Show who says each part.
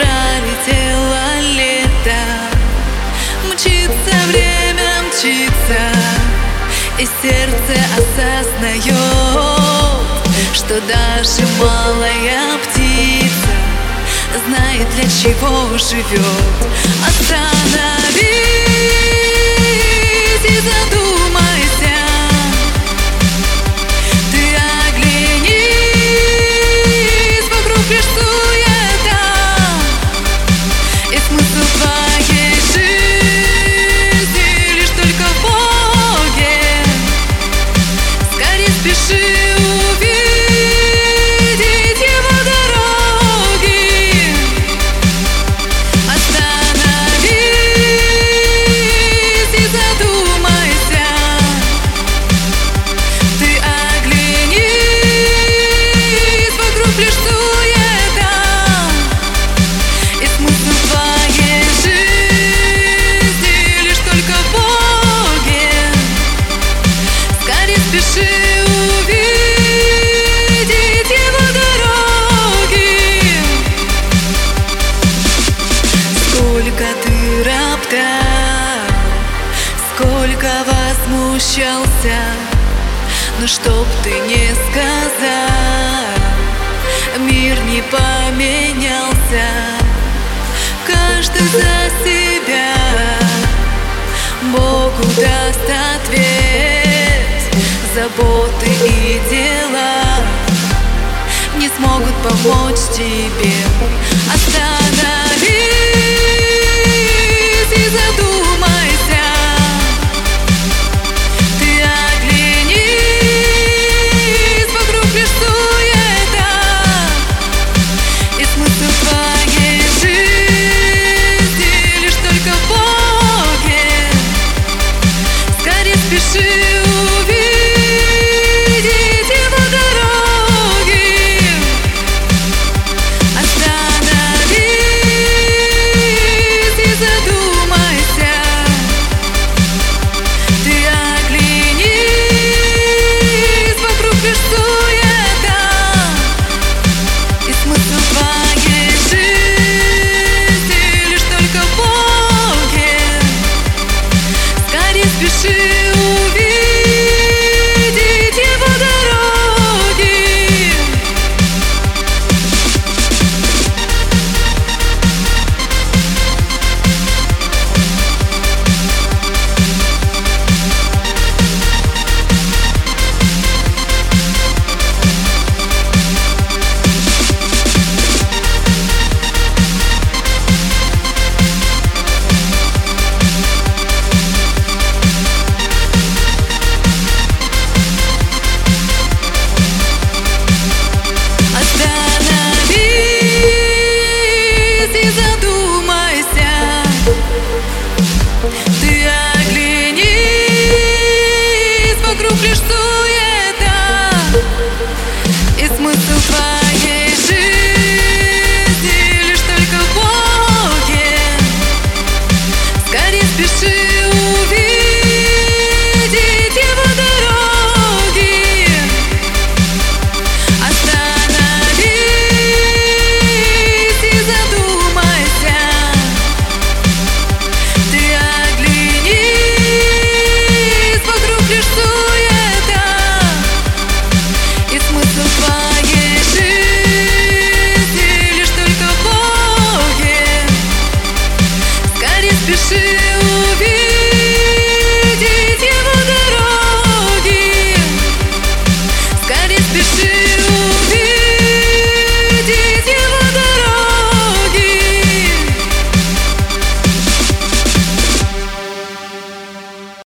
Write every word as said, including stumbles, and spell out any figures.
Speaker 1: пролетело лето, мчится время, мчится, и сердце осознает, что даже малая птица знает, для чего живет. Остановись и задумайся, ты оглянись, вокруг лишь суета, и смысл твоей жизни лишь только в Боге. Скорей спеши увидеть Его дороги. Остановись и задумайся, ты оглянись, вокруг лишь суета, и смысл твоей жизни лишь только в Боге. Скорей спеши увидеть Его дороги. Сколько ты роптал, сколько возмущался, но чтоб ты не сказал, мир не поменялся. Каждый за себя Богу даст ответ. Заботы и дела не смогут помочь тебе. Остановись и задумайся, ты оглянись, вокруг лишь суета, и смысл твоей жизни лишь только в Боге. Скорей спеши увидеть Его дороги. Остановись и задумайся, ты оглянись, вокруг лишь суета, и смысл твоей жизни лишь только в Боге. Скорей спеши увидеть Его дороги. Остановись и задумайся,